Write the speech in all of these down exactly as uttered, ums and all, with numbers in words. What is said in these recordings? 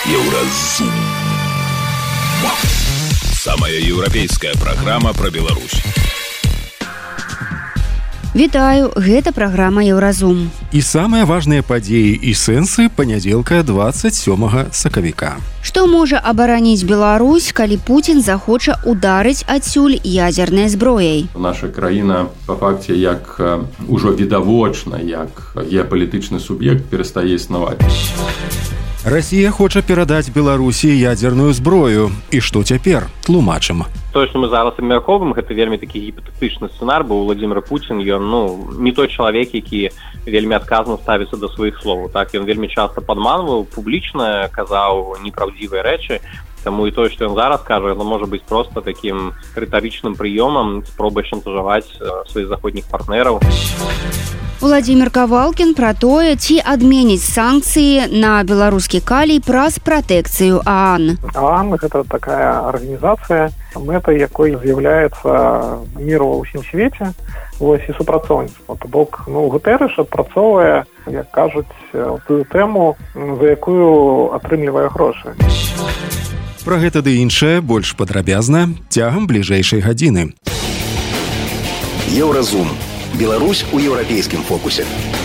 Еўразум. Самая еўрапейская праграма пра Беларусь. Вітаю, гэта праграма Еўразум. І самыя важныя падзеі і сэнсы панядзелка дваццаць сёмага сакавіка. Што можа абараніць Беларусь, калі Пуцін захоча ударыць адсюль ядзернай зброяй? Наша краіна па факце як ужо відавочна, як геапалітычны суб'ект перастае існаваць. Расія хоча перадаць Беларусі ядзерную зброю. І што цяпер? Тлумачым. Тое, што мы зараз абмяркоўваем, гэта вельмі такі гіпатэтычны сцэнар, бо Владзімір Пуцін, ён, ну, не той чалавек, які вельмі адказна ставіцца да сваіх словаў. Так, ён вельмі часта падманваў, публічна казаў непраўдзівыя рэчы, таму і тое, што ён зараз кажа, яно можа быць проста такім рытарычным прыёмам, спробай шантажаваць сваіх заходніх партнераў. Владзімір Кавалкін пра тое, ці адменіць санкцыі на беларускі калій праз пратэкцыю ААН. ААН – гэта такая арганізацыя, мэтай якой з'яўляецца мір ва ўсім свеце, вось, і супрацоўніцтва. То бок, ну, Гутэрыш адпрацоўвае, як кажуць, тую тэму, за якую атрымлівае грошы. Пра гэта ды іншае больш падрабязна цягам бліжэйшай гадзіны. Еўразум. Беларусь у еўрапейскім фокусе.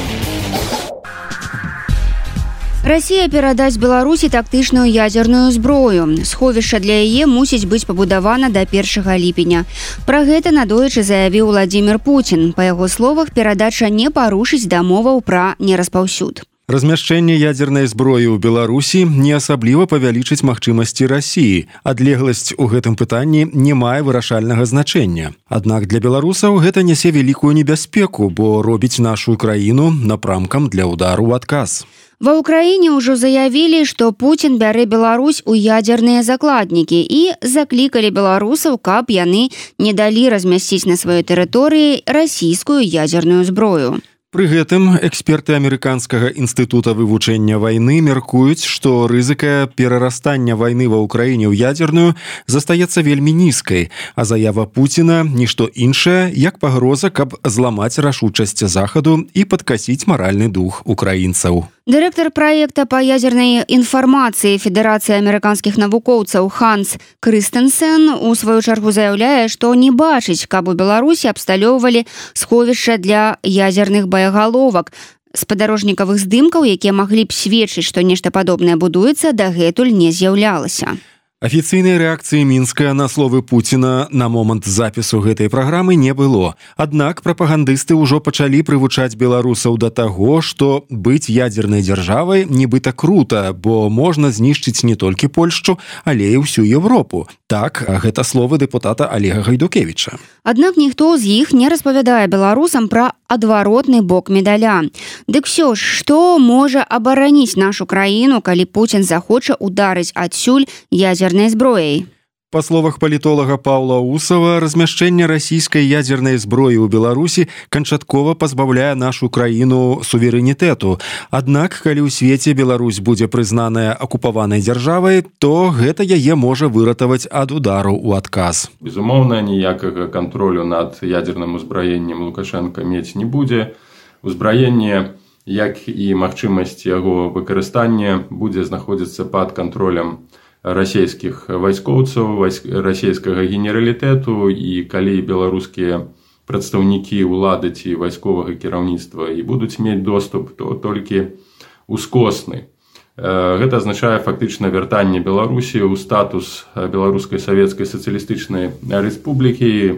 Расія перадасць Беларусі тактычную ядзерную зброю. Сховішча для яе мусіць быць пабудавана да першага ліпеня. Пра гэта надоечы заявіў Владзімір Пуцін. Па яго словах, перадача не парушыць дамоваў пра нераспаўсюд. Размяшчэнне ядзернай зброі ў Беларусі не асабліва павялічыць магчымасці Расіі. Адлегласць у гэтым пытанні не мае вырашальнага значэння. Аднак для беларусаў гэта нясе вялікую небяспеку, бо робіць нашу краіну напрамкам для удару ў адказ. Ва ўкраіне ўжо заявілі, што Пуцін бярэ Беларусь у ядзерныя закладнікі і заклікалі беларусаў, каб яны не далі размясціць на сваёй тэрыторыі расійскую ядзерную зброю. Пры гэтым эксперты Амерыканскага інстытута вывучэння вайны мяркуюць, што рызыка перарастання вайны ва ўкраіне ў ядзерную застаецца вельмі нізкай, а заява Пуціна – нішто іншае, як пагроза, каб зламаць рашучасць Захаду і падкасіць маральны дух украінцаў. Дырэктар праекта па ядзернай інфармацыі Федэрацыі амерыканскіх навукоўцаў Ханс Крыстэнсен у сваю чаргу заяўляе, што не бачыць, каб у Беларусі абсталёўвалі сховішча для ядзерных баяголовак. Спадарожнікавых здымкаў, якія маглі б сведчыць, што нешта падобнае будуецца, дагэтуль не з'яўлялася. Афіцыйнай рэакцыі Мінска на словы Пуціна на момант запісу гэтай праграмы не было. Аднак прапагандысты ўжо пачалі прывучаць беларусаў да таго, што быць ядзернай дзяржавай нібыта крута, бо можна знішчыць не толькі Польшчу, але і ўсю Еўропу. Так, гэта словы дэпутата Алега Гайдукевіча. Аднак ніхто з іх не распавядае беларусам пра адваротны бок медаля. Дык ўсё ж, што можа абараніць нашу краіну, калі Пуцін захоча ударыць адсюль ядзернай зброяй? Па словах палітолага Паўла Усава, размяшчэнне расійскай ядзернай зброі ў Беларусі канчаткова пазбаўляе нашу краіну суверэнітэту. Аднак, калі ў свеце Беларусь будзе прызнаная акупаванай дзяржавай, то гэта яе можа выратаваць ад удару ў адказ. Безумоўна, ніякага кантролю над ядзерным узбраеннем Лукашенка мець не будзе. Узбраенне, як і магчымасць яго выкарыстання, будзе знаходзіцца пад кантролем расійскіх вайскоўцаў, расійскага генералітэту, і калі беларускія прадстаўнікі ўлады ці вайсковага кіраўніцтва і будуць мець доступ, то толькі ускосны. Гэта азначае фактычна вяртанне Беларусі ў статус Беларускай савецкай сацыялістычнай рэспублікі,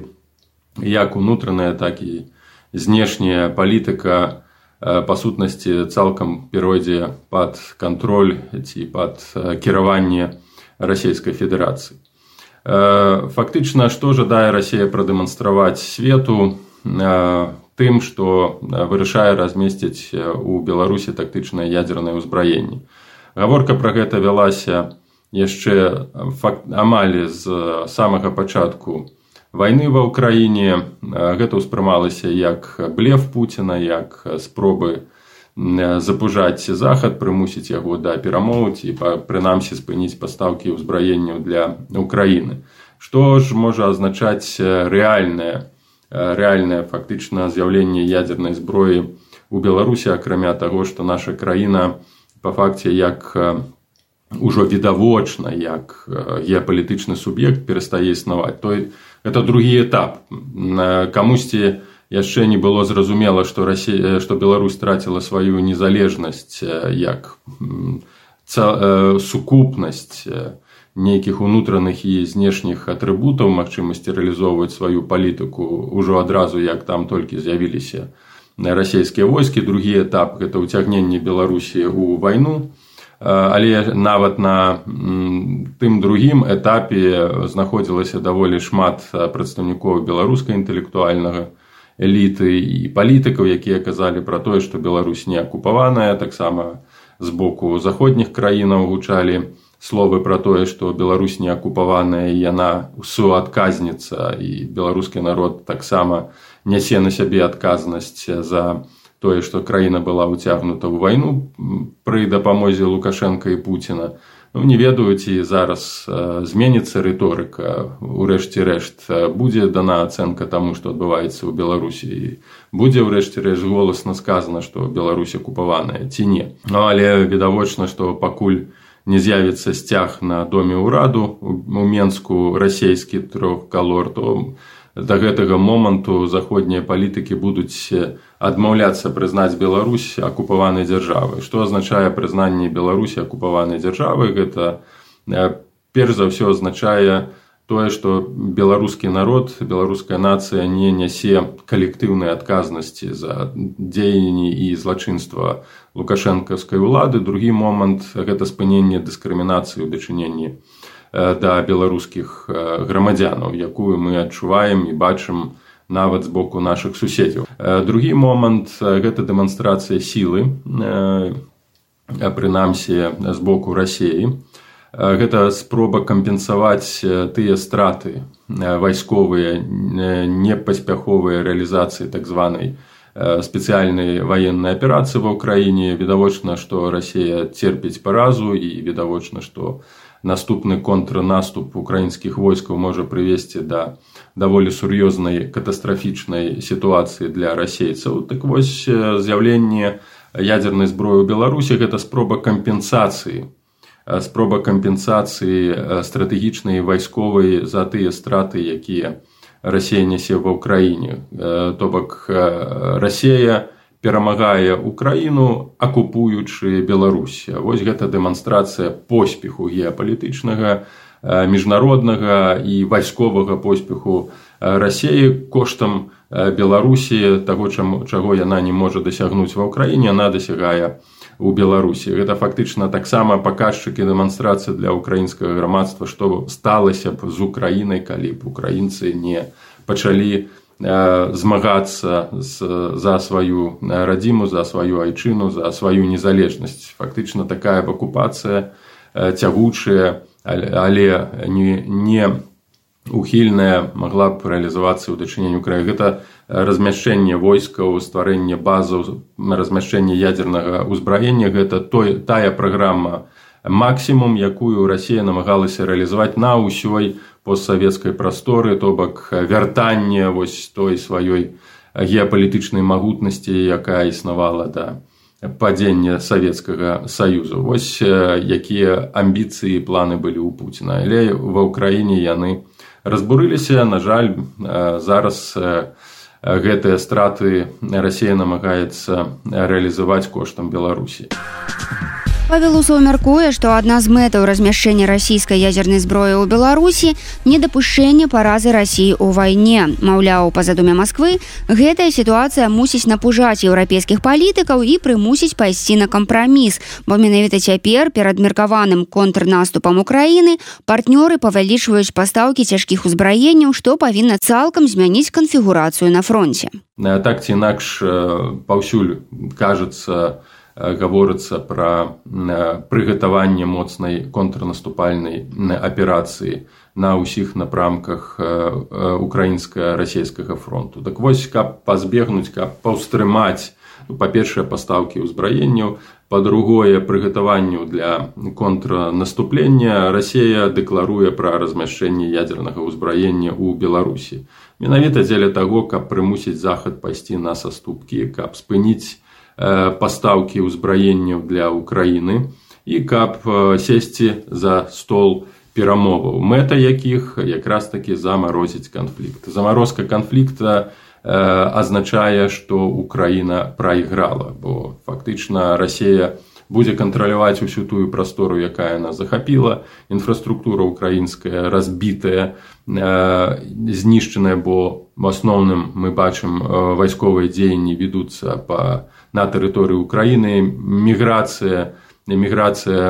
як унутраная, так і знешняя палітыка па сутнасці цалкам перайдзе пад кантроль ці пад кіраванне Расійскай Федэрацыі. Фактычна, што жадае Расія прадэманстраваць свету? Тым, што вырашае размесціць у Беларусі тактычнае ядзернае ўзбраенне. Гаворка пра гэта вялася яшчэ амаль з самага пачатку вайны ва ўкраіне. Гэта ўспрымалася як блеф Пуціна, як спробы запужаць Захад, прымусіць яго да перамоў ці прынамсі спыніць пастаўкі ўзбраенняў для Украіны. Што ж можа азначаць рэальнае, рэальнае фактычна з'яўленне ядзернай зброі у Беларусі, акрамя таго, што наша краіна па факце як ўжо відавочна, як геапалітычны суб'ект перастае існаваць, то это другі этап. Камусьці яшчэ не было зразумела, што Расія, што Беларусь страціла сваю незалежнасць як сукупнасць нейкіх унутраных і знешніх атрыбутаў, магчымасці рэалізоўваць сваю палітыку ўжо адразу, як там толькі з'явіліся расійскія войскі. Другі этап – гэта ўцягненне Беларусі ў вайну, але нават на тым другім этапе знаходзілася даволі шмат прадстаўнікоў беларускай інтэлектуальнага эліты і палітыкаў, якія казалі пра тое, што Беларусь не акупаваная. Таксама з боку заходніх краінаў гучалі словы пра тое, што Беларусь не акупаваная, і яна суадказніца, і беларускі народ таксама нясе на сябе адказнасць за тое, што краіна была ўцягнута ў вайну пры дапамозе Лукашенка і Пуціна. Ну, не ведаю, ці зараз зменіцца рыторыка. Урэшце рэшт будзе дана ацэнка таму, што адбываецца ў Беларусі, і будзе ўрэшце рэшт голасна сказана, што Беларусь акупаваная ці не. Ну, але відавочна, што пакуль не з'явіцца сцяг на доме ўраду у Менску расійскі трохкалор, то да гэтага моманту заходнія палітыкі будуць адмаўляцца прызнаць Беларусь акупаванай дзяржавай. Што азначае прызнанне Беларусі акупаванай дзяржавай? Гэта перш за ўсё азначае тое, што беларускі народ, беларуская нацыя не нясе калектыўнай адказнасці за дзеянні і злачынства лукашэнкаўскай улады. Другі момант – гэта спыненне дыскрымінацыі ў дачыненні да беларускіх грамадзянаў, якую мы адчуваем і бачым нават з боку нашых суседзяў. Другі момант – гэта дэманстрацыя сілы, прынамсі з боку Расіі. Гэта спроба кампенсаваць тыя страты вайсковыя, непаспяховыя рэалізацыі так званай спецыяльнай ваеннай аперацыі ва ўкраіне. Відавочна, што Расія церпіць паразу, і відавочна, што наступны контрнаступ украінскіх войскаў можа прывесці да даволі сур'ёзнай катастрафічнай сітуацыі для расейцаў. Так вось, з'яўленне ядзернай зброі ў Беларусі – гэта спроба кампенсацыі спроба кампенсацыі стратэгічнай і вайсковай за тыя страты, якія Расія нясе ва ўкраіне. То бок, Расія перамагае Украіну, акупуючы Беларусь. Вось гэта дэманстрацыя поспеху геапалітычнага, міжнароднага і вайсковага поспеху Расіі коштам Беларусі, таго, чаго яна не можа дасягнуць ва ўкраіне, яна дасягае у Беларусі. Гэта фактычна таксама паказчыкі дэманстрацыі для украінскага грамадства, што сталася б з Украінай, калі б украінцы не пачалі змагацца за сваю радзіму, за сваю айчыну, за сваю незалежнасць. Фактычна такая акупацыя цягучая, але не ухільная могла б рэалізавацца ў дачыненні Украіны. Гэта размяшчэнне войскаў, стварэнне базаў, размяшчэнне ядзернага ўзбраення – гэта той, тая праграма максімум, якую Расія намагалася рэалізаваць на ўсёй постсавецкай прасторы, то бок вяртанне вось той сваёй геапалітычнай магутнасці, якая існавала да падзення Савецкага Саюзу. Вось якія амбіцыі і планы былі ў Пуціна. Але ва ўкраіне яны разбурыліся. На жаль, зараз гэтыя страты Расія намагаецца рэалізаваць коштам Беларусі. Павел Усоў мяркуе, што адна з мэтаў размяшчэння расійскай ядзернай зброі ў Беларусі – недапушчэнне паразы Расіі ў вайне. Маўляў, па задуме Масквы, гэтая сітуацыя мусіць напужаць еўрапейскіх палітыкаў і прымусіць пайсці на кампраміс, бо менавіта цяпер, перад меркаваным контрнаступам Украіны, партнёры павялічваюць пастаўкі цяжкіх узбраенняў, што павінна цалкам змяніць канфігурацыю на фронце. Так ці інакш, паўсюль кажацца, гаворыцца пра прыгатаванне моцнай контрнаступальнай аперацыі на ўсіх напрамках украінска-расійскага фронту. Так вось, каб пазбегнуць, каб паўстрымаць, па-першае, пастаўкі ўзбраенняў, па-другое, прыгатаванню для контрнаступлення, Расія дэкларуе пра размяшчэнне ядзернага ўзбраення ў Беларусі. Менавіта дзеля таго, каб прымусіць Захад пайсці на саступкі, каб спыніць пастаўкі ўзбраенняў для Украіны і каб сесці за стол перамоваў, мэта якіх якраз такі замарозіць канфлікт. Замарозка канфлікта э, азначае, што Украіна прайграла, бо фактычна Расія будзе кантраляваць усю тую прастору, якая яна захапіла, інфраструктура украінская разбітая, э, знішчаная, бо в асноўным мы бачым э, вайсковыя дзеянні ведуцца па, на тэрыторыі Украіны, міграцыя, міграцыя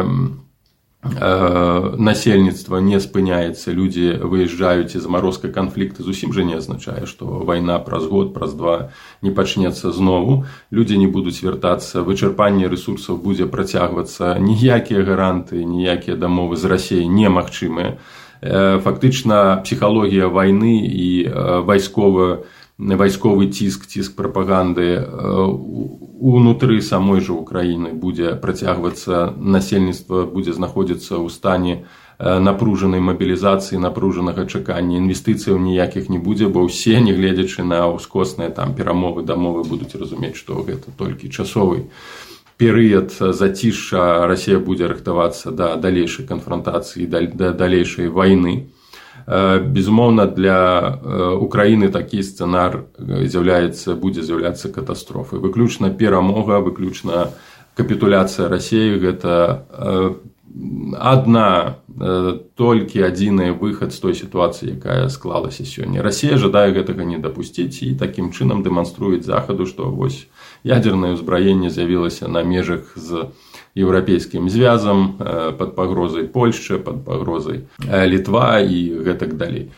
насельніцтва не спыняецца, людзі выязджаюць, і замарозка канфлікта зусім жа не азначае, што вайна праз год, праз два не пачнецца знову, людзі не будуць вяртацца, вычарпанне рэсурсаў будзе працягвацца, ніякія гаранты, ніякія дамовы з Расіяй немагчымыя. Фактычна псіхалогія вайны і вайсковая вайсковы ціск, ціск прапаганды унутры самой жа Украіны будзе працягвацца, насельніцтва будзе знаходзіцца ў стане напружанай мабілізацыі, напружанага чакання, інвестыцыяў ніякіх не будзе, бо ўсе, не гледзячы на ўскосныя там перамовы, дамовы, будуць разумець, што гэта толькі часовы перыяд зацішша, Расія будзе рыхтавацца да далейшай канфрантацыі, да далейшай вайны. Безумоўна, для Украіны такі сцэнар з'яўляецца, будзе з'яўляцца катастрофай. Выключна перамога, выключна капітуляцыя Расіі – гэта адна, толькі адзіны выхад з той сітуацыі, якая склалася сёння. Расія жадае гэтага не дапусціць і такім чынам дэманструюць Захаду, што вось ядзернае ўзбраенне з'явілася на межах з еўрапейскім звязам, пад пагрозай Польшчы, пад пагрозай Літва і гэтак далей.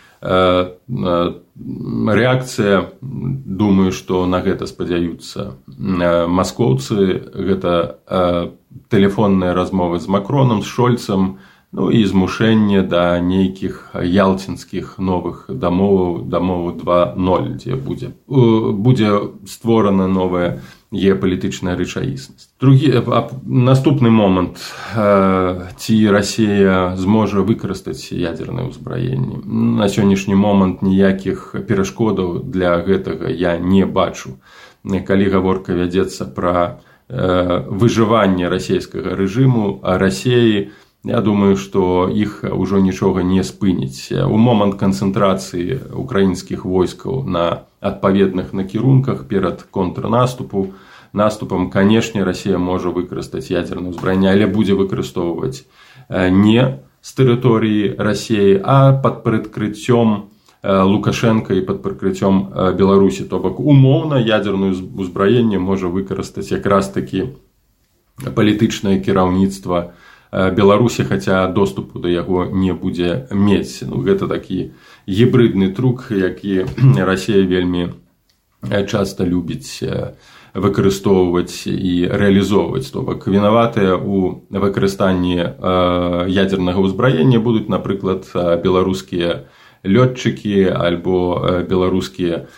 Рэакцыя, думаю, што на гэта спадзяюцца маскоўцы, гэта тэлефонныя размовы з Макроном, з Шольцам, ну і змушэнне да нейкіх ялцінскіх новых дамоваў, дамову два ноль, дзе будзе, будзе створана новая геапалітычная рэчаіснасць. Другі, наступны момант, ці Расія зможа выкарыстаць ядзернае ўзбраенне. На сённяшні момант ніякіх перашкодаў для гэтага я не бачу. Калі гаворка вядзецца пра выжыванне расійскага рэжыму, а Расіі, я думаю, што іх ўжо нічога не спыніць. У момант канцэнтрацыі украінскіх войскаў на адпаведных накірунках перад контрнаступу, наступам, канешне, Расія можа выкарыстаць ядзернае ўзбраенне, але будзе выкарыстоўваць не з тэрыторыі Расіі, а пад прыкрыццём Лукашенка і пад прыкрыццём Беларусі. То бок умоўна ядзернае ўзбраенне можа выкарыстаць якраз такі палітычнае кіраўніцтва Беларусі, хаця доступу да яго не будзе мець. Ну, гэта такі гібридны трук, які Расія вельмі часта любіць выкарыстоўваць і рэалізоўваць. То бок вінаватыя ў выкарыстанні ядзернага ўзбраення будуць, напрыклад, беларускія лётчыкі альбо беларускія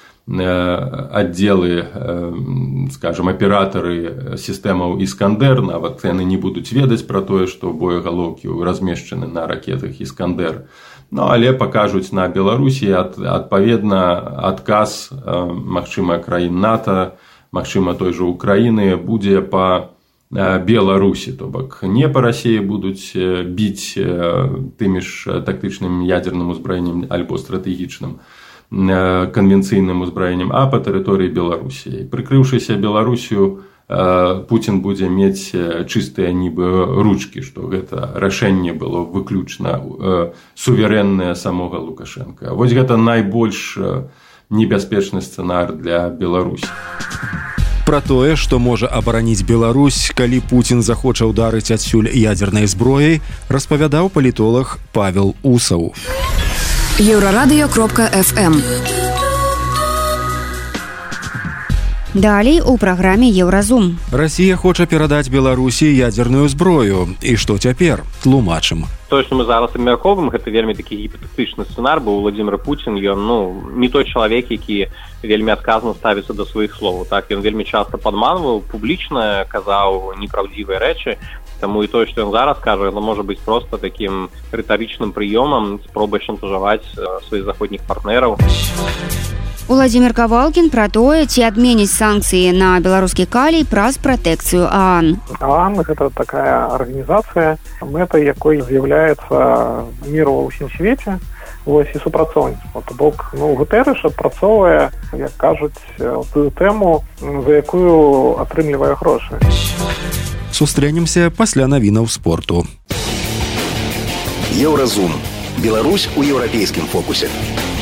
аддзелы, скажем, аператары сістэмаў «Іскандер», нават яны не будуць ведаць пра тое, што боегалоўкі размешчаны на ракетах «Іскандер». Ну, але пакажуць на Беларусі, адпаведна, адказ, магчыма, краін НАТО, магчыма, той жа Украіны будзе па Беларусі. То бок не па Расіі будуць біць тымі ж тактычным ядзерным узбраеннем альбо стратэгічным конвенцыйным узбраеннем, а па тэрыторыі Беларусі. Прыкрыўшыся Беларусію, Путін будзе мець чыстыя нібы ручкі, што гэта рашэнне было выключна суверэннае самога Лукашенка. Вось гэта найбольш небяспечны сцэнар для Беларусі. Пра тое, што можа абараніць Беларусь, калі Путін захоча ўдарыць адсюль ядзернай зброяй, распавядаў палітолог Павел Усаў. Еўрарадыё кропка эф эм. Далей у праграме Еўразум. Расія хоча перадаць Беларусі ядзерную зброю. І што цяпер? Тлумачым. Тое, што мы зараз абмяркоўваем, гэта вельмі такі гіпатэтычны сцэнар, бо Владзімір Пуцін, ён, ну, не той чалавек, які вельмі адказна ставіцца да сваіх словаў. Так, ён вельмі часта падманваў, публічна казаў непраўдзівыя рэчы. Таму і тое, што ён зараз кажа, яно можа быць проста такім рытарычным прыёмам, спробай шантажаваць сваіх заходніх партнераў. Уладзімир Кавалкін пра тое, ці адменіць санкцыі на беларускі калій праз пратэкцыю ААН. ААН – гэта такая арганізацыя, мэтай якой з'яўляецца міру ва ўсім свеце, вось, і супрацоўніцтва. То бок, ну, Гутэрэш адпрацоўвае, як кажуць, тую тэму, за якую атрымлівае грошы. Сустрэнемся пасля навінаў спорту. Еўразум. Беларусь у еўрапейскім фокусе.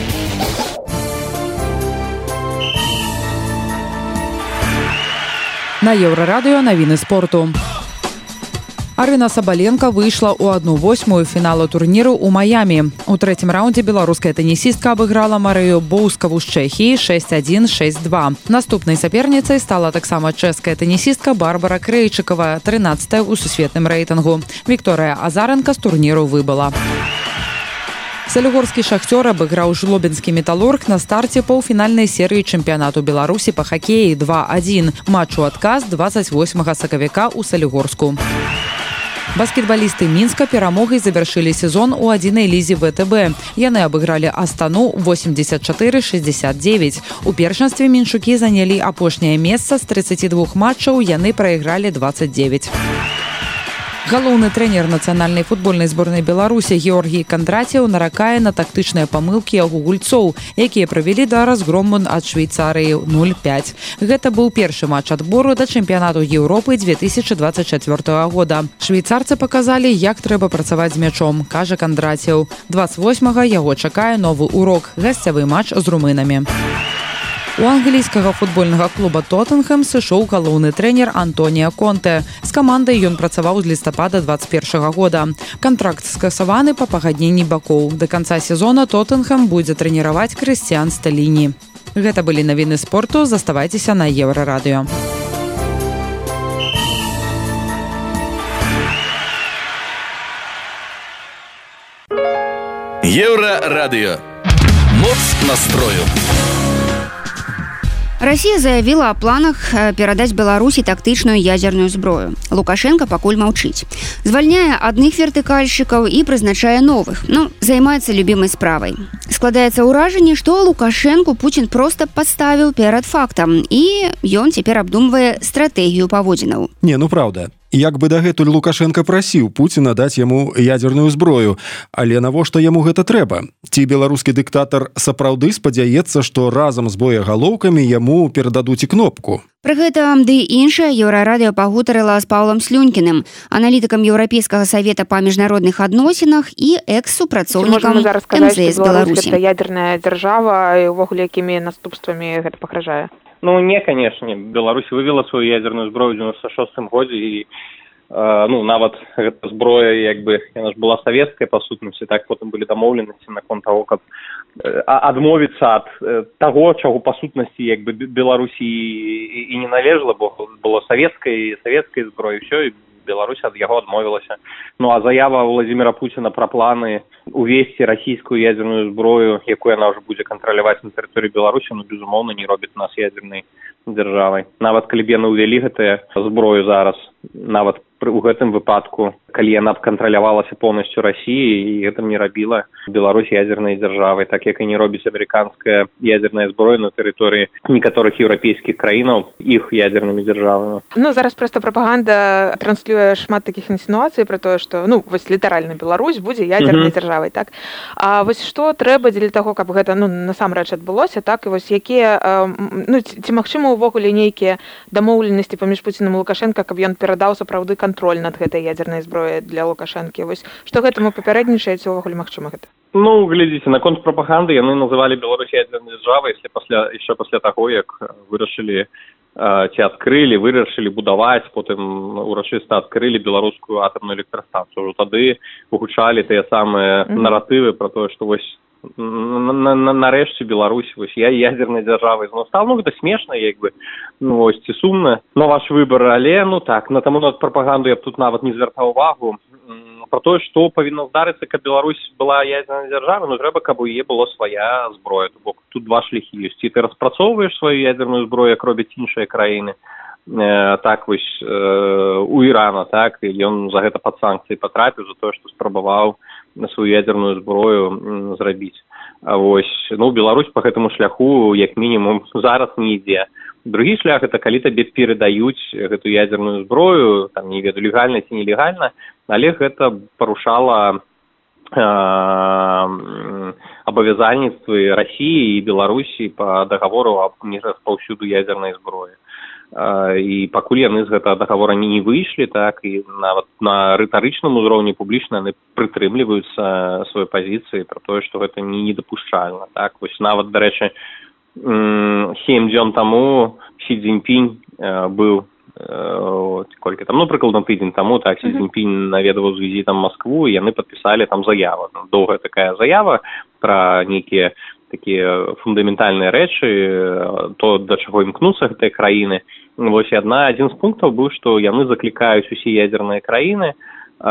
На Еўрарадыё навіны спорту. Арына Сабаленка выйшла ў адну восьмую фінала турніру ў Маямі. У трэцім раўндзе беларуская тэнісістка абыграла Марыю Боўскаву з Чэхіі шэсць адзін - шэсць два. Наступнай саперніцай стала таксама чэшская тэнісістка Барбара Крэйчыкава, трынаццатая ў сусветным рэйтынгу. Вікторыя Азаренка з турніру выбыла. Салігорскі «Шахцёр» абыграў жлобінскі «Металург» на старце паўфінальнай серыі чэмпіянату Беларусі па хакеі два адзін. Матч у адказ дваццаць восьмага сакавіка ў Салігорску. Баскетбалісты Мінска перамогай завяршылі сезон у адзінай лізе ВТБ. Яны абыгралі Астану восемьдесят чатыры - шестьдесят девять. У першынстве мінчукі занялі апошняе месца, з тридцати двух матчаў яны прайгралі двадцать девять. Галоўны трэнер нацыянальнай футбольнай зборнай Беларусі Георгій Кандраціў наракае на тактычныя памылкі яго гульцоў, якія правялі да разгрому ад Швейцарыі нуль пять. Гэта быў першы матч адбору да чэмпіянату Еўропы две тысячи двадцать чатвёртага года. Швейцарцы паказалі, як трэба працаваць з мячом, кажа Кандраціў. двадцать восьмага яго чакае новы урок – гасцявы матч з румынамі. У англійскага футбольнага клуба «Тоттенхэм» сышоў галоўны трэнер Антоніа Конте. З камандай ён працаваў з лістапада двадцать першага года. Кантракт скасаваны па пагадненні бакоў. Да канца сезона «Тоттенхэм» будзе трэніраваць Крысціан Сталіні. Гэта былі навіны спорту. Заставайцеся на Еўрарадыё. Еўрарадыё. Моц настрою. Расія заявіла о планах перадаць Беларусі тактычную ядзерную зброю. Лукашенко пакуль маўчыць. Звальняе адных вертыкальшчыкаў і прызначае новых. Ну, займаецца любімай справай. Складаецца ўражанне, што Лукашенку Пуцін проста падставіў перад фактам, і ён цяпер абдумвае стратэгію паводзінаў. Не, ну правда. Як бы дагэтуль Лукашенко прасіў Пуціна даць яму ядерную зброю, але навошта яму гэта трэба? Ці беларускі дыктатар сапраўды спадзяецца, што разам з боегалоўкамі яму перададуць і кнопку? Пры гэтым ды іншае Еўрарадыё пагутарыла з Паўлам Слюнькіным, аналітыкам Еўрапейскага савета па міжнародных адносінах і экс-супрацоўнікам эм зэ эс Беларусі. Гэта ядерная дзяржава і ўвогуле якімі наступствамі гэта пагражае? Ну, не, конечно. Беларусь вывела свою ядерную зброю в девяносто шестом годзе, і, э, ну, нават гэта зброя, як бы, яна ж была савецкая, па сутнасці, так потым былі дамоўленасці наконт таго, каб э, адмовіцца ад э, таго, чаго, па сутнасці, як бы, Беларусі і, і не належала, бо было савецкай, савецкай зброі, ўсё, і Беларусь ад яго адмовілася. Ну, а заява Владзіміра Пуціна пра планы увесці расійскую ядерную зброю, якую яна ўжо будзе кантраляваць на тэрыторыі Беларусі, ну, безумоўна, не робіць нас ядернай дзяржавай. Нават калі б яны ўвялі гэтую зброю зараз, нават у гэтым выпадку, калі яна б кантралявалася поўнасцю Расіі, і гэта не рабіла Беларусь ядернай дзяржавай, так як і не робіць амерыканская ядерная зброя на тэрыторыі некаторых еўрапейскіх краінаў іх ядернымі дзяржавамі. Ну, зараз проста прапаганда транслюе шмат такіх інсінуацый пра тое, што, ну, вось літаральна Беларусь будзе ядернай mm-hmm. дзяржавай, так? А вось што трэба дзеля таго, каб гэта, ну, насамрэч адбылося, так? І вось якія, ну, ці магчыма ўвогуле нейкія дамоўленасці паміж Пуцінам і Лукашенка, каб ён перадаў сапраўды контроль над гэтай ядернай зброяй для Лукашэнкі. Вось што гэтаму папярэднічаеце ўвогуле магчыма гэта? Ну, глядзіце, наконт прапаганды яны называлі Беларусь ядернай дзяржавай, если пасля яшчэ пасля таго, як вырашылі э, ці адкрылі, вырашылі будаваць, потым урачыста адкрылі беларускую атамную электрастанцыю. Ужо тады гучалі тыя самыя mm-hmm. наратывы пра тое, што вось нарэшце Беларусь вось я ядернай дзяржавай зноў стала. Ну, гэта смешна, як бы, ну, вось ці сумна, но ваш выбар, але, ну, так, на таму на прапаганду я б тут нават не звяртаў увагу. Про тое, што павінна здарыцца, каб Беларусь была ядернай дзяржавай, ну, трэба, каб у яе была свая зброя. То бок тут два шляхі ёсць. Ці ты распрацоўваеш сваю ядерную зброю, як робяць іншыя краіны, э, так вось э, у Ірана, так, і ён за гэта пад санкцыі патрапіў за тое, што спрабаваў на сваю ядерную зброю зрабіць. А вось, ну, Беларусь па гэтаму шляху, як мінімум, зараз не ідзе. Другі шлях – это калі табе перадаюць гэту ядерную зброю, там, не ведаю, легальна ці нелегальна, але гэта парушала абавязальніцтвы России и Беларусі по договору об нераспаўсюду ядерной зброі. І пакуль яны з гэтага договора не выйшлі, так, і нават на рытарычным узроўні публічна яны прытрымліваюцца сваёй пазіцыі пра тое, што гэта не недапушчальна. Так, вось нават, дарэчы, сем дзён таму Сі Цзіньпінь быў колькі там, ну, прыкладна тыдзень таму, так, Сі Цзіньпінь наведаваў з візітам Маскву, і яны падпісалі там заяву. Доўгая такая заява пра нейкія такія фундаментальныя рэчы, то, да чаго імкнуцца гэтыя краіны. Вось адна, адзін з пунктаў быў, што яны заклікаюць усе ядзерныя краіны э,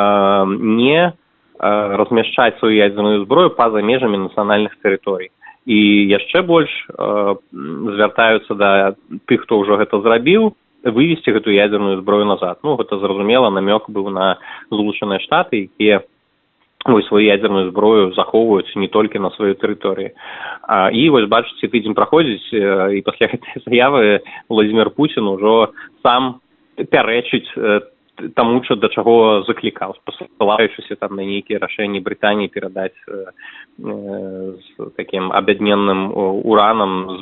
не э, размяшчаць сваю ядзерную зброю па-за межамі нацыянальных тэрыторый. І яшчэ больш э, звяртаюцца да тых, хто ўжо гэта зрабіў, вывесці гэту ядерную зброю назад. Ну, гэта зразумела, намёк быў на Злучаныя Штаты, якія вось сваю ядерную зброю захоўваюць не толькі на сваёй тэрыторыі. А, і вось бачыце, тыдзень праходзіць, і пасля гэтай заявы Владзімір Пуцін ужо сам пярэчыць таму, що да чаго заклікаў, пасылаючыся там на нейкія рашэнні Брытаніі перадаць э, з такім аб'ядненым уранам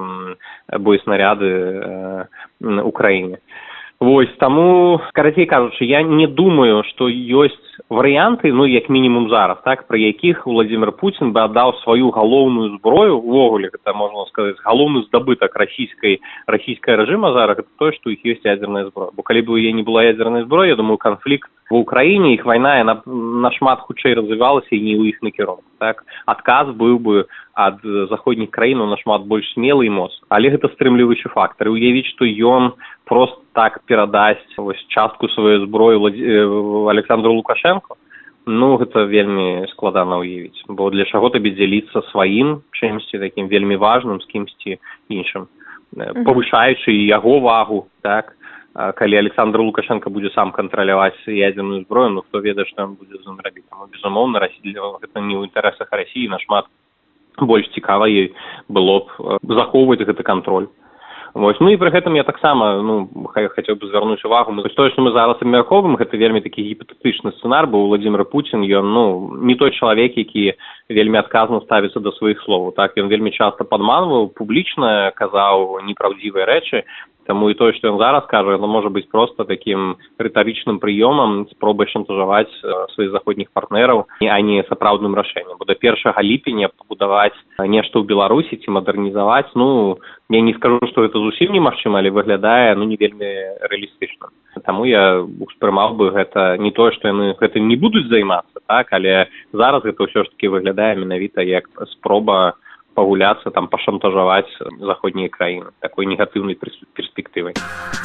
з боеснаряды э, Украіне. Вось, таму, карацей кажучы, я не думаю, што ёсць варыянты, ну, як мінімум зараз, так, пры якіх Владзімір Пуцін бы аддаў сваю галоўную зброю, увогуле, гэта, можна сказаць, галоўны здабытак расійскай, расійскай рэжыма зараз, гэта тое, што ў іх ёсць ядерная зброя. Бо калі бы у яе не была ядерная зброя, я думаю, канфлікт ва Ўкраіне, іх вайна, яна нашмат хутчэй развівалася і не ў іх накірунку, так. Адказ быў бы ад заходніх краін нашмат больш смелы і моцны. Але гэта стрымліваючы фактар. І уявіць, што ён просто так перадасць вось частку сваёй зброі Александру Лукашенко, ну, гэта вельмі складана ўявіць. Бо для чаго табе дзяліцца сваім чымсьці такім вельмі важным з кімсьці іншым, павышаючы яго вагу, так, калі Александр Лукашенко будзе сам кантраляваць ядерную зброю, ну, хто ведае, што ён будзе з ім рабіць. Таму, безумоўна, гэта не ў інтарэсах Расіі, нашмат больш цікава ёй было б захоўваць гэты кантроль. Вось, ну і пры гэтым я таксама, ну, хацеў бы звярнуць увагу. Тое, што мы зараз абмяркоўваем, гэта вельмі такі гіпатэтычны сцэнар, бо Владзімір Пуцін, ён, ну, не той чалавек, які вельмі адказна ставіцца да сваіх словаў. Так, ён вельмі часта падманваў, публічна казаў непраўдзівыя рэчы. Таму і тое, што ён зараз кажа, яно можа быць проста такім рытарычным прыёмам, спробай шантажаваць сваіх заходніх партнераў, а не сапраўдным рашэннем. Бо да першага ліпеня пабудаваць нешта ў Беларусі ці мадэрнізаваць, ну, я не скажу, што гэта зусім немагчыма, але выглядае, ну, не вельмі рэалістычна. Таму я успрымаў бы гэта не тое, што яны гэтым не будуць займацца, так, але зараз гэта ўсё ж такі выглядае менавіта як спроба пагуляцца, там, пашантажаваць заходнія краіны такой негатыўнай перспектывай.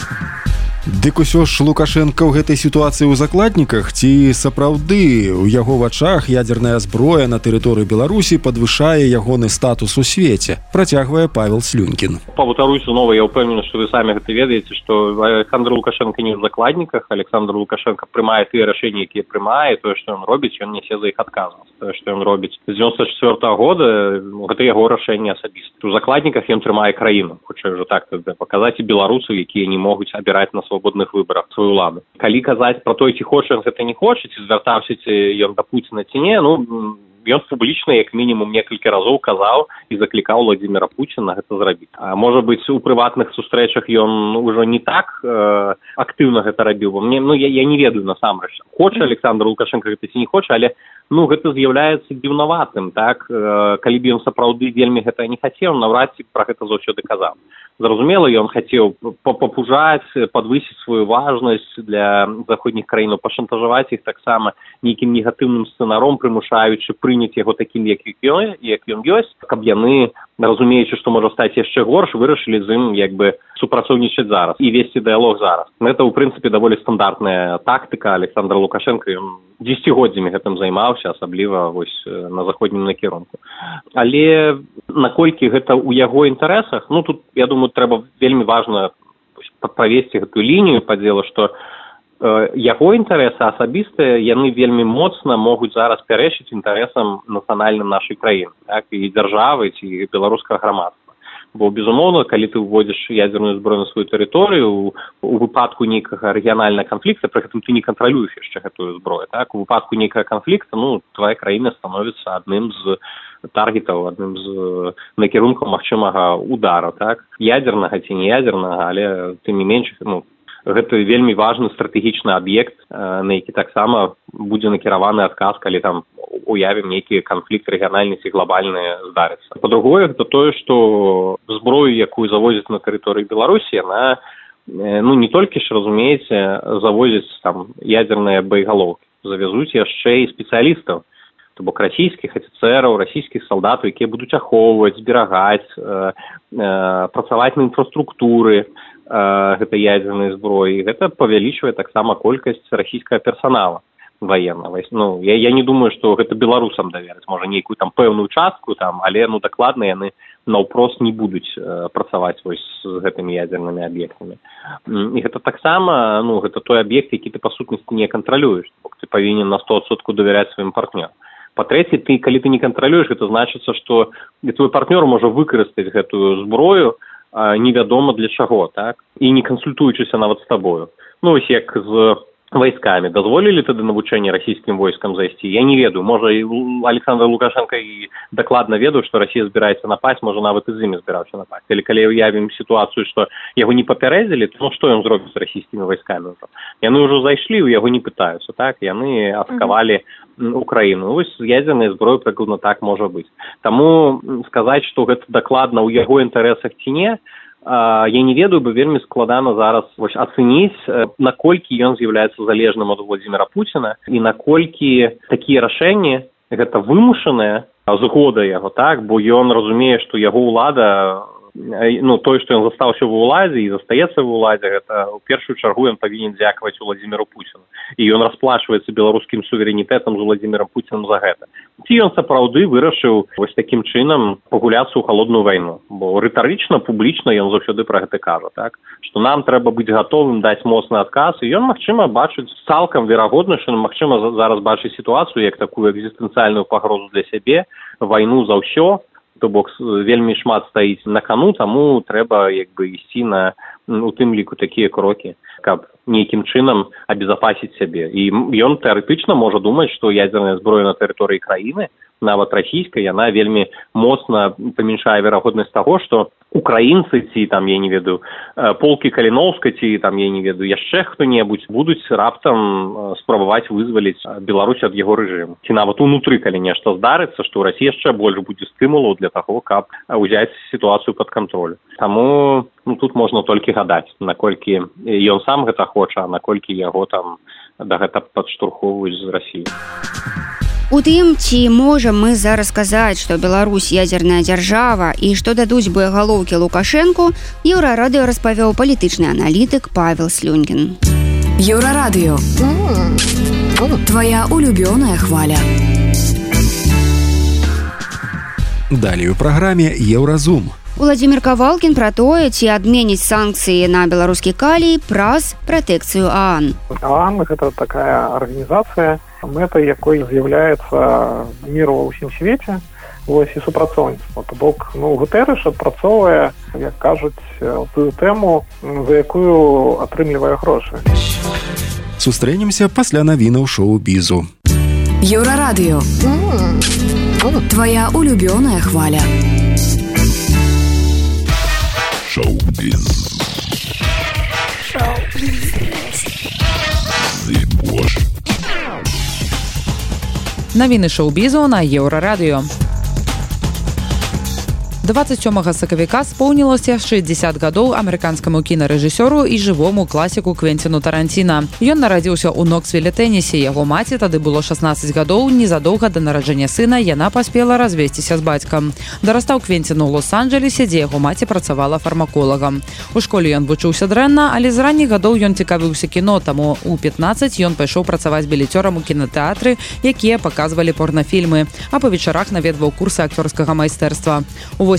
Дык усё ж Лукашенко ў гэтай сітуацыі ў закладніках, ці сапраўды ў яго вачах ядерная зброя на тэрыторыі Беларусі падвышае ягоны статус у свеце, працягвае Павел Слюнькін. Паўтаруюся зноў, я ўпэўнены, што вы самі гэта ведаеце, што Александр Лукашенко не ў закладніках, Александр Лукашенко прымае тыя рашэнні, якія прымае, тое, што ён робіць, ён нясе за іх адказнасць. Тое, што ён робіць з дзевяносто чвёртага года, гэта яго рашэнне асабіста. У закладніках ён трымае краіну, хутчэй ужо так, паказаць і беларусаў, якія не могуць абіраць на свабодных выбарах сваю ўладу. Калі казаць пра той, ці хоча ён гэта не хоча, ці звяртаўся ці ён да Пуціна ці не, ну, ён публічна, як мінімум, некалькі разоў казаў і заклікаў Владзіміра Пуціна гэта зрабіць. А можа быць, у прыватных сустрэчах ён ўжо не так э, актыўна гэта рабіў, бо мне, ну, я, я не ведаю насамрэч. Хоча Александр Лукашенко гэта ці не хоча, але ну, гэта з'яўляецца дзіўнаватым, так? Э, калі б ён сапраўды вельмі гэта не хацеў, наўрад ці пра гэта заўсёды казаў. Зразумела, ён хацеў папужаць, падвысіць сваю важнасць для заходніх краін, пашантажаваць іх таксама нейкім негатыўным сцэнаром, прымушаючы прыняць яго такім, як ён, як ён ёсць, каб яны, разумеючы, што можа стаць яшчэ горш, вырашылі з ім як бы супрацоўнічаць зараз і весці дыялог зараз. Гэта, ў прынцыпе, даволі стандартная тактыка. Александр Лукашенко, ён дзесяцігоддзямі гэтым займаўся, асабліва вось на заходнім накірунку. Але наколькі гэта ў яго інтарэсах, ну, тут, я думаю, трэба вельмі важна правесці гэтую лінію падзелу, што яго інтарэсы асабістыя, яны вельмі моцна могуць зараз пярэчыць інтарэсам нацыянальным нашай краіны, так, і дзяржавы, ці беларускага грамадства. Бо, безумоўна, калі ты ўводзіш ядзерную зброю на сваю тэрыторыю, у выпадку нейкага рэгіянальнага канфлікта, пры гэтым ты не кантралюеш яшчэ гэтую зброю, так, у выпадку нейкага канфлікта, ну, твая краіна становіцца адным з таргетаў, адным з накірункаў магчымага удара, так, ядзернага ці не ядзернага, але тым не менш, ну, гэта вельмі важны стратэгічны аб'ект, на які таксама будзе накіраваны адказ, калі там уявім нейкі канфлікт рэгіянальны ці глобальны здарыцца. Па-другое, гэта тое, што зброю, якую завозяць на тэрыторыі Беларусі, яна, ну, не толькі ж, разумееце, завозяць там ядзерныя боегалоўкі, завязуць яшчэ і спецыялістаў, то бок расійскіх афіцэраў, расійскіх салдатаў, якія будуць ахоўваць, зберагаць, э, э, працаваць на інфраструктуры гэта ядзернай зброі. Гэта павялічвае таксама колькасць расійскага персанала ваеннага. Ну, я, я не думаю, што гэта беларусам давераць, можа, нейкую там пэўную частку, там, але, ну, дакладна яны наўпрост не будуць э, працаваць вось з гэтымі ядзернымі аб'ектамі. І гэта таксама, ну, гэта той аб'ект, які ты, па сутнасці, не кантралюеш. Ты павінен на сто адсоткаў давяраць сваім партнёрам. Па-трэцяе, ты, калі ты не кантралюеш, гэта значыцца, што твой партнёр можа выкарыстаць гэтую зброю невядома для чаго, так, і не кансультуючыся нават з табою. Ну, вось як з вайскамі. Дазволілі тады навучэнне расійскім войскам зайсці? Я не ведаю. Можа, і Александр Лукашенко і дакладна ведаў, што Расія збіраецца напасць, можа, нават і з імі збіраўся напасць. Или калі уявім сітуацыю, што яго не папярэдзілі, то ну, што ён зробіць з расійскімі вайскамі? Яны ўжо зайшлі, у яго не пытаюцца, так? Яны атакавалі Украіну. Вось ядзерная зброя прыкладна так можа быць. Таму сказаць, што гэта дакладна ў яго інтарэсах ці не, я не ведаю, бо вельмі складана зараз вось ацэніць, наколькі ён з'яўляецца залежным ад Владзіміра Пуціна і наколькі такія рашэнні гэта вымушаныя згода яго, так, бо ён разумее, што яго ўлада, ну, тое, што ён застаўся ва ўладзе і застаецца ва ўладзе, гэта ў першую чаргу ён павінен дзякаваць Владзіміру Пуціну. І ён расплачваецца беларускім суверэнітэтам з Владзімірам Пуцінам за гэта. Ці ён сапраўды вырашыў вось такім чынам пагуляцца ў халодную вайну, бо рытарычна, публічна ён заўсёды пра гэта кажа, так, што нам трэба быць гатовым даць моцны адказ, і ён, магчыма, бачыць цалкам верагодна, што магчыма зараз бачыць сітуацыю як такую экзістэнцыяльную пагрозу для сябе, вайну за ўсё, то бок вельмі шмат стаіць на кану, таму трэба як бы ісці на у тым ліку такія крокі, каб нейкім чынам абезапасіць сябе. І ён тэарэтычна можа думаць, што ядзерная зброя на тэрыторыі краіны, нават расійская, яна вельмі моцна памяншае верагоднасць таго, што украінцы ці там, я не ведаю, полкі Каліноўска ці там, я не ведаю, яшчэ хто-небудзь будуць раптам спрабаваць вызваліць Беларусь ад яго рэжыму. Ці нават унутры, калі нешта здарыцца, што ў Расіі яшчэ больш будзе стымулаў для таго, каб узяць сітуацыю пад кантроль. Таму ну, тут можна толькі гадаць, наколькі ён сам гэта хоча, а наколькі яго там да гэта падштурхоўваюць з Расіі. У тым, ці можам мы зараз сказаць, што Беларусь ядзерная дзяржава і што дадуць боегалоўкі Лукашэнку, Еўрарадыё распавёў палітычны аналітык Павел Слюнькін. Еўрарадыё. Твоя улюбёная хваля. Далей у праграме Еўразум. Владзімір Кавалкін пра тое, ці адменіць санкцыі на беларускі калій праз пратэкцыю ААН. ААН – гэта такая арганізацыя, мэтай якой з'яўляецца мір ва ўсім свеце, вось і супрацоўніцтва. То бок, ну, Гутэрыш адпрацоўвае, як кажуць, тую тэму, за якую атрымлівае грошы. Сустрэнемся пасля навінаў шоу-бізу. Еўрарадыё. Твоя улюбёная хваля. Шоу-біз. Навіны шоу-бізу на Еўрарадыё. дваццаць сёмага сакавіка споўнілася шэсцьдзесят гадоў амерыканскаму кінарэжысёру і жывому класіку Квенціну Таранціна. Ён нарадзіўся ў Ноксвіле, Тэнісе. Яго маці тады было шаснаццаць гадоў. Незадоўга да нараджэння сына яна паспела развесціся з бацькам. Дарастаў Квенцін у Лос-Анджэлесе, дзе яго маці працавала фармаколагам. У школе ён вучыўся дрэнна, але з ранніх гадоў ён цікавіўся кіно, таму ў пятнаццаць ён пайшоў працаваць біліцёрам у кінатэатры, якія паказвалі порнафільмы, а па вечарах наведваў курсы акцёрскага майстэрства. У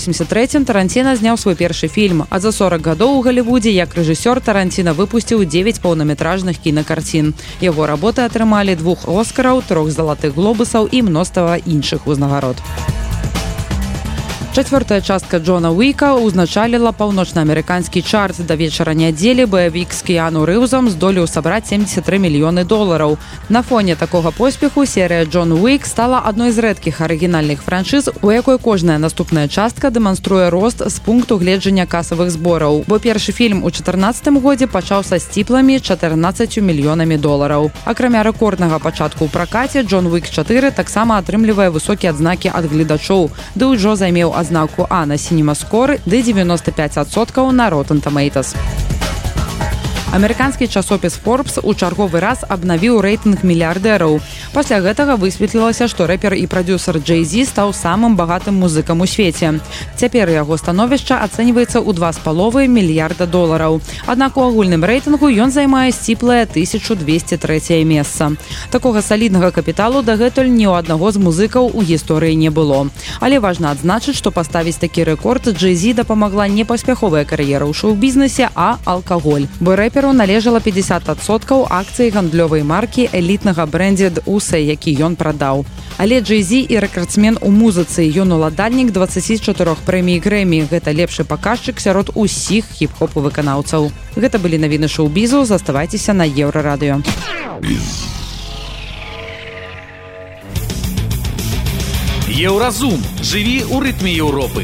восемьдесят третьем Таранціна зняў свой першы фільм, а за сорок гадоў у Галівудзе як рэжысёр Таранціна выпусціў дзевяць паўнаметражных кінакарцін. Яго работы атрымалі двух оскараў, трох залатых глобусаў і мноства іншых узнагарод. Чацвёртая частка Джона Уіка узначаліла паўночнаамерыканскі чарт. Да вечара нядзелі баявік з Кіану Рыўзам здолеў сабраць семьдесят три мільёны долараў. На фоне такога поспеху серыя Джон Уік стала адной з рэдкіх арыгінальных франшыз, у якой кожная наступная частка дэманструе рост з пункту гледжання касавых збораў. Бо першы фільм у чатырнаццатым годзе пачаў са сціплымі чатырнаццаццю мільёнамі долараў. Акрамя рэкорднага пачатку ў пракаце, Джон Уік чатыры таксама атрымлівае высокія адзнакі ад гледачоў, ды ўжо займеў азнаку А на CinemaScore, ды девяносто пять адсоткаў на Rotten Tomatoes. Амерыканскі часопіс Forbes у чарговы раз абнавіў рэйтынг мільярдэраў. Пасля гэтага высветлілася, што рэпер і прадзюсар Джэй-Зі стаў самым багатым музыкам у свеце. Цяпер яго становішча ацэньваецца ў два з паловай мільярда долараў. Аднак у агульным рэйтынгу ён займае сціплае тысяча двести трэцяе месца. Такога саліднага капіталу дагэтуль ні ў аднаго з музыкаў у гісторыі не было. Але важна адзначыць, што паставіць такі рэкорд Джэй-Зі дапамагла не паспяховая кар'ера ў шоу-бізнесе, а алкаголь. Бо рэпер належала пятьдесят адсоткаў акцый гандлёвай маркі элітнага Branded Usay, які ён прадаў. Але Джэй-Зі і рэкардсмен у музыцы. Ён уладальнік дваццаці чатырох прэмій Грэмі. Гэта лепшы паказчык сярод усіх хіп-хопу выканаўцаў. Гэта былі навіны шоу-бізу. Заставайцеся на Еўрарадыё. Еўразум. Жыві ў рытме Еўропы.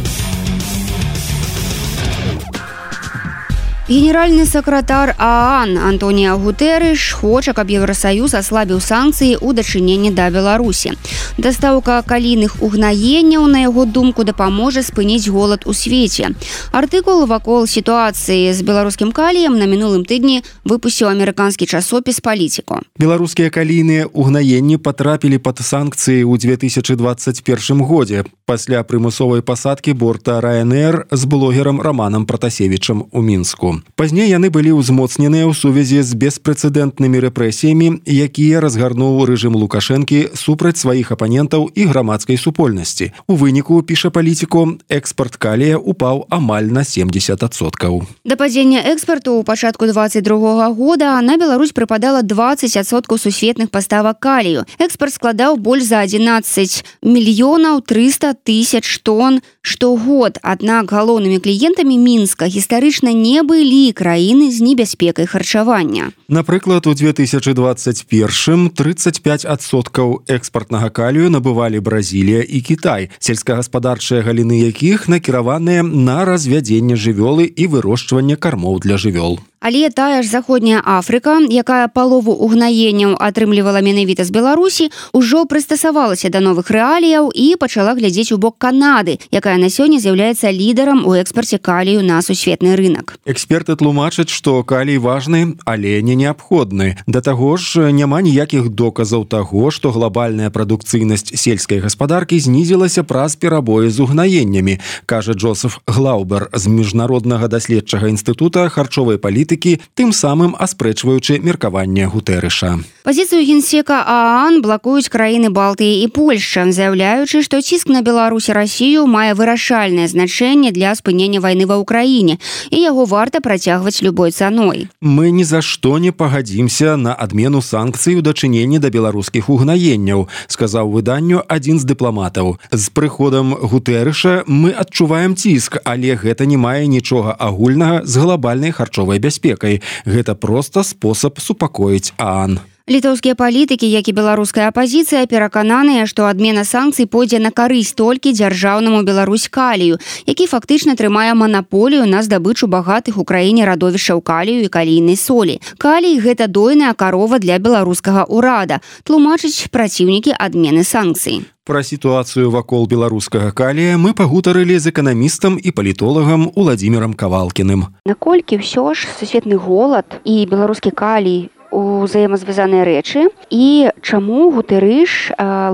Генеральны сакратар ААН Антоніа Гутэрыш хоча, каб Еўрасаюз аслабіў санкцыі ў дачыненні да Беларусі. Дастаўка калійных угнаенняў, на яго думку, дапаможа спыніць голад у свеце. Артыкул вакол сітуацыі з беларускім каліем на мінулым тыдні выпусціў амерыканскі часопіс «Палітико». Беларускія калійныя угнаенні патрапілі пад санкцыі ў две тысячы двадцать первым годзе пасля прымусовай пасадкі борта Ryanair з блогерам Раманам Пратасевічам у Мінску. Пазней яны былі ўзмоцненыя ў сувязі з беспрэцэдэнтнымі рэпрэсіямі, якія разгарнуў рэжым Лукашэнкі супраць сваіх апанентаў і грамадскай супольнасці. У выніку, піша «Палітико», экспарт калія упаў амаль на семьдесят адсоткаў. Да падзення экспарту ў пачатку двадцать другога года на Беларусь прыпадала двадцать адсоткаў сусветных паставак калію. Экспарт складаў больш за адзінаццаць мільёнаў трыста тысяч тонн штогод. Аднак галоўнымі кліентамі Мінска гістарычна не былі краіны з небяспекай харчавання. Напрыклад, у две тысячи двадцать первым тридцать пять адсоткаў экспартнага калію набывалі Бразілія і Кітай, сельскагаспадарчыя галіны якіх накіраваныя на развядзенне жывёлы і вырошчванне кармоў для жывёл. Але тая ж заходняя Афрыка, якая палову угнаенняў атрымлівала менавіта з Беларусі, ужо прыстасавалася да новых рэаліяў і пачала глядзець у бок Канады, якая на сёння з'яўляецца лідарам у экспарце калію на сусветны рынок. Эксперты тлумачаць, што калій важны, але не неабходны. Да таго ж, няма ніякіх доказаў таго, што глобальная прадукцыйнасць сельскай гаспадаркі знізілася праз перабоі з угнаеннямі, кажа Джозеф Глаубер з міжнароднага даследчага інстытута харчовай палітыкі, тым самым аспрэчваючы меркаванне Гутэрыша. Пазіцыю генсека ААН блакуюць краіны Балтыі і Польшча, заяўляючы, што ціск на Беларусь і Расію мае вырашальнае значэнне для спынення вайны ва ўкраіне, і яго варта працягваць любой цаной. Мы ні за што не пагадзімся на адмену санкцый у дачыненні да беларускіх угнаенняў, сказаў выданню адзін з дыпламатаў. З прыходам Гутэрыша мы адчуваем ціск, але гэта не мае нічога агульнага з глобальнай харчовай бяспекай. Гэта проста спосаб супакоіць ААН. Літоўскія палітыкі, як і беларуская апазіцыя, перакананыя, што адмена санкцый пойдзе на карысць толькі дзяржаўнаму Беларусь калію, які фактычна трымае манаполію на здабычу багатых у краіне радовішчаў калію і калійнай солі. Калій – гэта дойная карова для беларускага ўрада, тлумачаць праціўнікі адмены санкцый. Пра сітуацыю вакол беларускага калія мы пагутарылі з эканамістам і палітолагам Уладзімірам Кавалкіным. Наколькі ўсё ж сусветны голад і беларускі калій узаемазвязаныя рэчы, і чаму Гутэрыш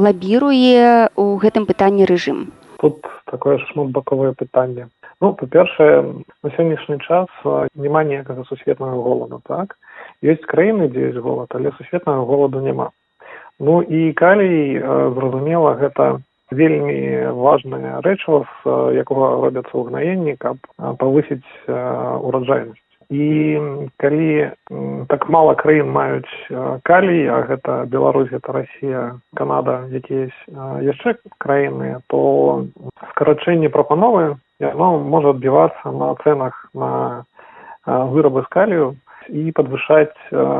лабіруе ў гэтым пытанні рэжым? Тут такое шматбаковае пытанне. Ну, па-першае, на сённяшні час няма ніякага сусветнага голаду, так? Ёсць краіны, дзе ёсць голад, але сусветнага голаду няма. Ну і калій, зразумела, гэта вельмі важнае рэчыва, з якога робяцца ўгнаенні, каб павысіць ураджайнасць. І калі так мала краін маюць калій, а гэта Беларусь, гэта Расія, Канада, якія яшчэ краіны, то скарачэнне прапановы яно можа адбівацца на цэнах на вырабы з калію і падвышаць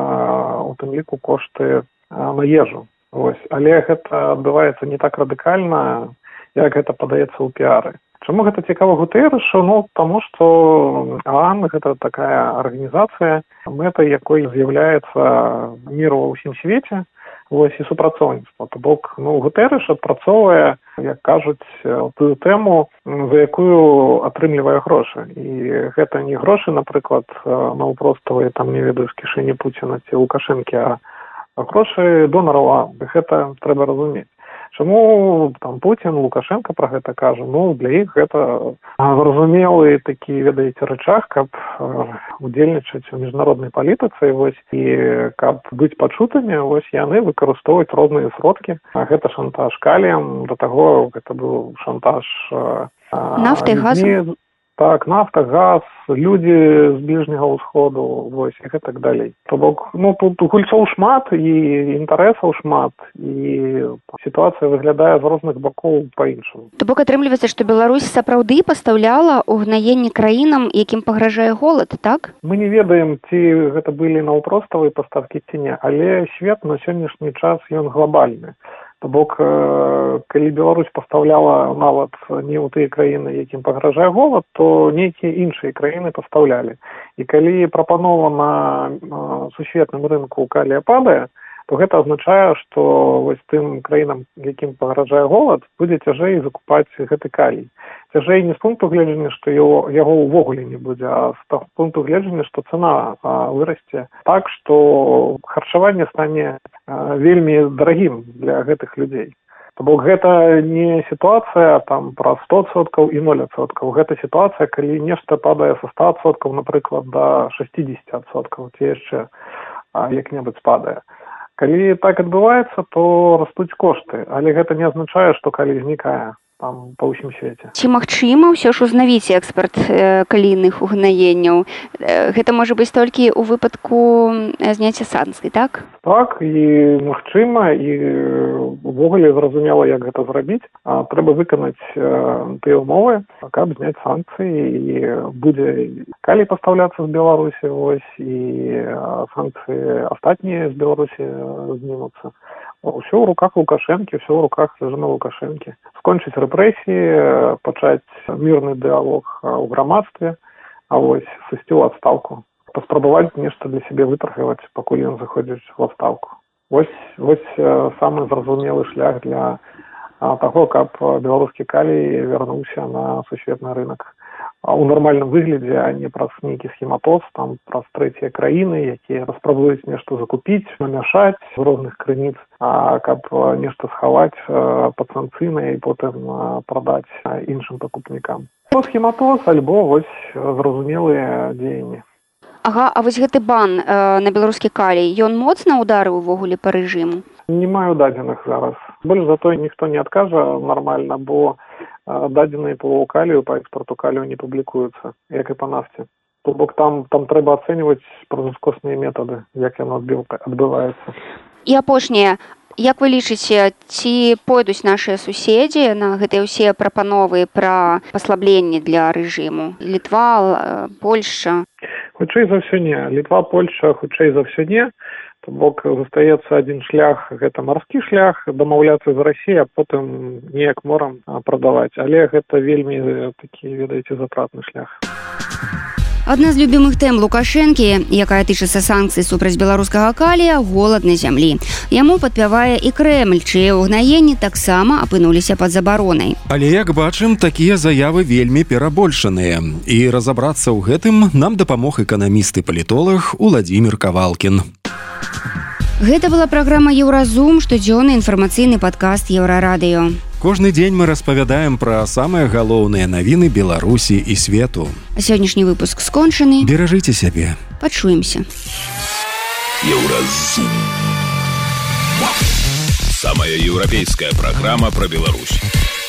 у тым ліку кошты на ежу. Вось. Але гэта адбываецца не так радыкальна, як гэта падаецца ў піары. Чаму гэта цікава Гутэрышу? Ну, таму што ААН – гэта такая арганізацыя, мэтай якой з'яўляецца мір ва ўсім свеце, вось, і супрацоўніцтва. То бок, ну, Гутэрыш адпрацоўвае, як кажуць, тую тэму, за якую атрымлівае грошы. І гэта не грошы, напрыклад, наўпроставыя, там, не ведаю, з кішэні Пуціна ці Лукашэнкі, а грошы донараў. Гэта трэба разумець. Чаму там Пуцін, Лукашенко пра гэта кажа? Ну, для іх гэта зразумелы такі, ведаеце, рычаг, каб удзельнічаць у міжнароднай палітыцы, вось, і каб быць пачутымі, вось, яны выкарыстоўваюць розныя сродкі. Гэта шантаж каліем, да таго гэта быў шантаж нафты, газу. Так, нафта, газ, людзі з бліжняга ўсходу, вось, і гэтак далей. То бок, ну, тут гульцоў шмат, і інтарэсаў шмат, і сітуацыя выглядае з розных бакоў па-іншаму. То бок, атрымліваецца, што Беларусь сапраўды пастаўляла ўгнаенне краінам, якім пагражае голад, так? Мы не ведаем, ці гэта былі наўпроставыя пастаўкі ці не, але свет на сённяшні час ён глобальны. То бок, калі Беларусь пастаўляла нават не ў тыя краіны, якім пагражае голад, то нейкія іншыя краіны пастаўлялі. І калі прапанова на сусветным рынку калія падае, то гэта азначае, што вось тым краінам, якім пагражае голад, будзе цяжэй закупаць гэты калій. Цяжэй не з пункту гледжання, што яго, яго ўвогуле не будзе, а з пункту гледжання, што цана вырасце так, што харчаванне стане вельмі дарагім для гэтых людзей. То бок гэта не сітуацыя там пра сто адсоткаў і ноль адсоткаў. Гэта сітуацыя, калі нешта падае са ста адсоткаў, напрыклад, да шэсцідзесят адсоткаў, ці яшчэ як-небудзь падае. Калі так адбываецца, то растуць кошты, але гэта не азначае, што калі знікае там па ўсім свеце. Ці магчыма ўсё ж узнавіць экспарт э, калійных угнаенняў? Э, гэта можа быць толькі ў выпадку зняцця санкцый, так? Так, і магчыма, і ўвогуле зразумела, як гэта зрабіць. А, трэба выканаць э, тыя ўмовы, каб зняць санкцыі, і будзе калій пастаўляцца з Беларусі, вось, і санкцыі астатнія з Беларусі знімуцца. Усё ў руках Лукашэнкі, усё ў руках рэжыма Лукашэнкі. Скончыць рэпрэсіі, пачаць мірны дыалог у грамадстве, а вось сысці ў адстаўку. Паспрабаваць нешта для сябе вытрагаваць, пакуль ён заходзіць у адстаўку. Вось, вось самы зразумелы шлях для таго, каб беларускі калій вярнуўся на сусветны рынок. У нармальным выглядзе, а не праз нейкі схематоз, там праз трэція краіны, якія распрабуюць нешта закупіць, намяшаць з розных крыніц, а каб нешта схаваць падсанкцыйна і потым прадаць іншым пакупнікам. Схематоз альбо вось зразумелыя дзеянні. Ага, а вось гэты бан э, на беларускі калій, ён моцна ударыў увогуле па рэжыму? Не маю дадзеных зараз. Больш за то ніхто не адкажа нармальна, бо дадзеныя по калію, по экспорту калію не публікуюцца, як і па нафце. То бок там, там трэба ацэньваць праз ускосныя метады, як яно адбываецца. І апошняе, як вы лічыце, ці пойдуць нашыя суседзі на гэтыя ўсе прапановы пра паслабленне для рэжыму? Літва, Польшча? Хутчэй за ўсё не. Літва, Польшча, хутчэй за ўсё не. То бок застаецца адзін шлях, гэта марскі шлях, дамаўляцца з Расіяй, а потым неяк морам прадаваць. Але гэта вельмі такі, ведаеце, затратны шлях. Адна з любімых тэм Лукашэнкі, якая тычыцца санкцый супраць беларускага калія, голад на зямлі. Яму падпявае і Крэмль, чые ўгнаенні таксама апынуліся пад забаронай. Але, як бачым, такія заявы вельмі перабольшаныя. І разабрацца ў гэтым нам дапамог эканаміст і палітолаг Уладзімір Кавалкін. Гэта была праграма «Еўразум», штодзённы інфармацыйны падкаст Еўрарадыё. Кожны дзень мы распавядаем пра самыя галоўныя навіны Беларусі і свету. Сённяшні выпуск скончаны. Беражыце сябе. Пачуемся. Еўразум. Самая европейская программа про Беларусь.